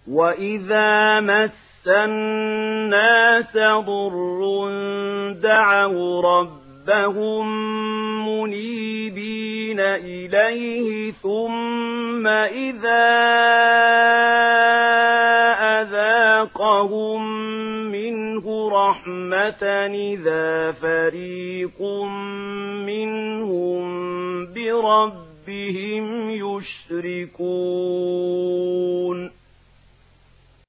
وَإِذَا مَسَّ النَّاسَ ضُرٌّ دَعَوْا رَبَّهُم مُّنِيبِينَ إِلَيْهِ ثُمَّ إِذَا أَذَاقَهُم مِّنْهُ رَحْمَةً إِذَا فَرِيقٌ مِّنْهُم بِرَبِّهِمْ يُشْرِكُونَ